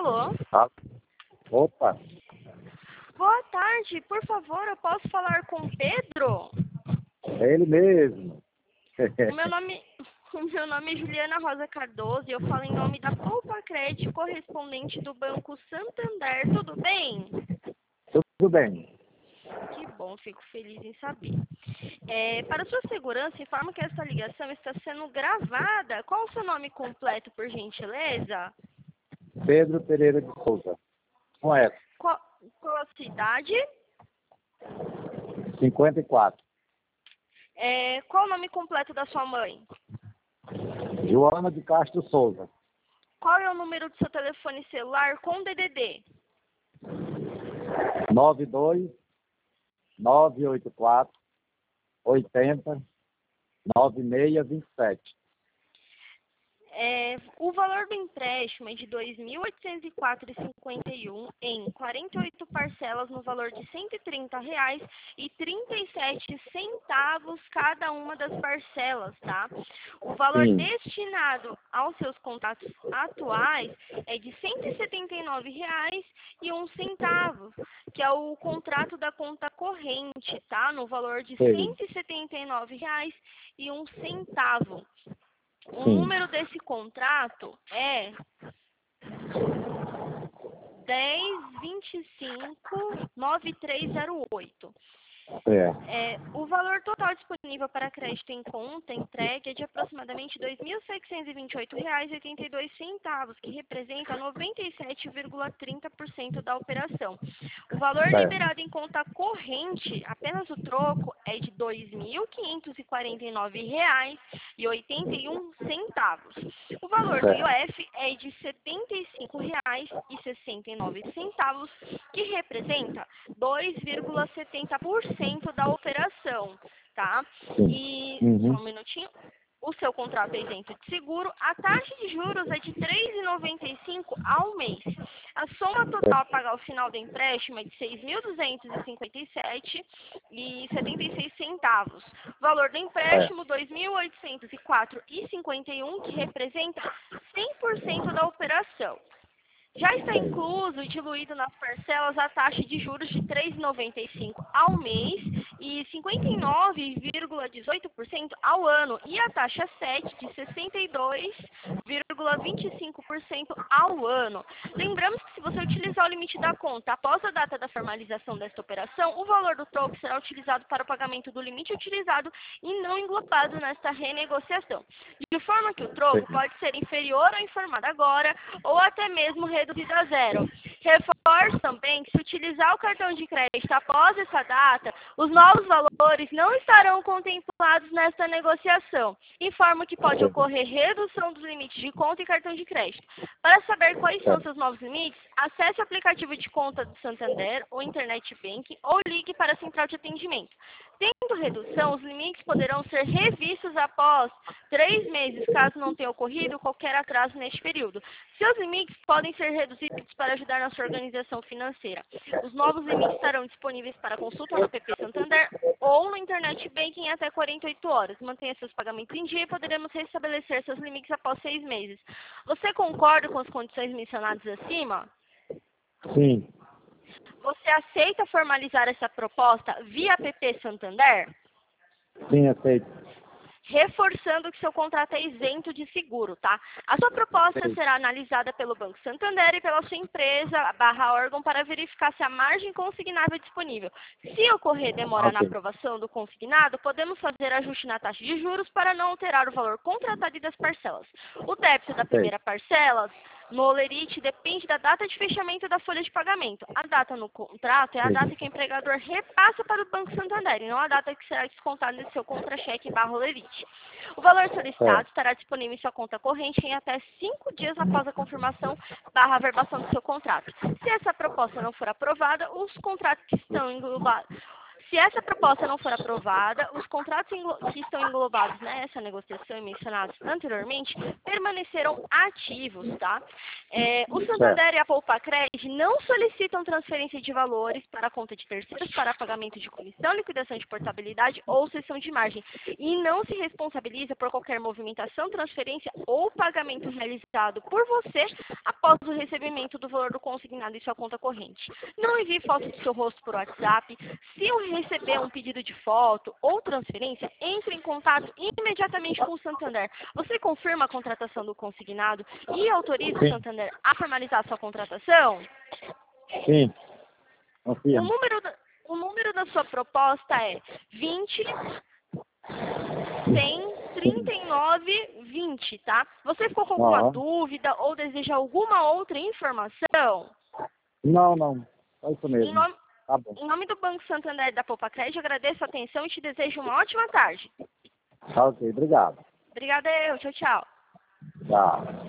Alô? Ah, opa, Boa tarde, por favor, eu posso falar com o Pedro? é ele mesmo. O meu nome, o meu nome é Juliana Rosa Cardoso e eu falo em nome da Poupa Crédito, correspondente do Banco Santander. Tudo bem? Tudo bem. Que bom, fico feliz em saber. Para sua segurança, informo que esta ligação está sendo gravada. Qual o seu nome completo, por gentileza? Pedro Pereira de Souza. Com essa, Qual a sua idade? 54. Qual o nome completo da sua mãe? Joana de Castro Souza. Qual é o número do seu telefone celular com DDD? 92 984 80 9627. O valor do empréstimo é de R$ 2.804,51 em 48 parcelas no valor de R$ 130,37 cada uma das parcelas, tá? O valor Sim. destinado aos seus contratos atuais é de R$ 179,01, que é o contrato da conta corrente, tá? No valor de R$ Sim. 179,01. O Sim. número desse contrato é 10259308. O valor total disponível para crédito em conta entregue é de aproximadamente R$ 2.628,82, que representa 97,30% da operação. O valor liberado em conta corrente, apenas o troco, é de R$ 2.549,81. O valor do IOF é de R$ 75,69, que representa 2,70% da operação, tá? E, só um minutinho, o seu contrato é isento de seguro, a taxa de juros é de R$ 3,95 ao mês. A soma total a pagar ao final do empréstimo é de R$ 6.257,76. O valor do empréstimo, R$ 2.804,51, que representa 100% da operação. Já está incluso e diluído nas parcelas a taxa de juros de R$ 3,95 ao mês e 59,18% ao ano e a taxa 7 de 62,25% ao ano. Lembramos que se você utilizar o limite da conta após a data da formalização desta operação, o valor do troco será utilizado para o pagamento do limite utilizado e não englobado nesta renegociação. De forma que o troco pode ser inferior ao informado agora ou até mesmo reduzido a zero. Reforço também que se utilizar o cartão de crédito após essa data, os novos valores não estarão contemplados nesta negociação. Informo que pode ocorrer redução dos limites de conta e cartão de crédito. Para saber quais são seus novos limites, acesse o aplicativo de conta do Santander ou Internet Banking ou ligue para a central de atendimento. Tendo redução, os limites poderão ser revistos após 3 meses, caso não tenha ocorrido qualquer atraso neste período. Seus limites podem ser reduzidos para ajudar na sua organização financeira. Os novos limites estarão disponíveis para consulta no app Santander ou no Internet Banking até 48 horas. Mantenha seus pagamentos em dia e poderemos restabelecer seus limites após 6 meses. Você concorda com as condições mencionadas acima? Sim. Você aceita formalizar essa proposta via app Santander? Sim, aceito. Reforçando que seu contrato é isento de seguro, tá? A sua proposta será analisada pelo Banco Santander e pela sua empresa /órgão para verificar se a margem consignável é disponível. Se ocorrer demora na aprovação do consignado, podemos fazer ajuste na taxa de juros para não alterar o valor contratado e das parcelas. O débito da primeira parcela no Olerite depende da data de fechamento da folha de pagamento. A data no contrato é a data que o empregador repassa para o Banco Santander e não a data que será descontada no seu contra-cheque /Olerite. O valor solicitado estará disponível em sua conta corrente em até 5 dias após a confirmação /averbação do seu contrato. Se essa proposta não for aprovada, os contratos que estão englobados Se essa proposta não for aprovada, os contratos que estão englobados nessa negociação e mencionados anteriormente permanecerão ativos, tá? O Santander e a Poupa-Cred não solicitam transferência de valores para a conta de terceiros para pagamento de comissão, liquidação de portabilidade ou cessão de margem e não se responsabiliza por qualquer movimentação, transferência ou pagamento realizado por você após o recebimento do valor do consignado em sua conta corrente. Não envie foto do seu rosto por WhatsApp. Se eu receber um pedido de foto ou transferência, entre em contato imediatamente com o Santander. Você confirma a contratação do consignado e autoriza o Santander a formalizar a sua contratação? Sim. Confirmo. O número da sua proposta é 20 139 20, tá? Você ficou com alguma dúvida ou deseja alguma outra informação? Não. É isso mesmo. Tá bom. Em nome do Banco Santander e da Poupa-Cred, agradeço a atenção e te desejo uma ótima tarde. Tá ok, obrigado. Obrigada eu. Tchau, tchau. Tchau.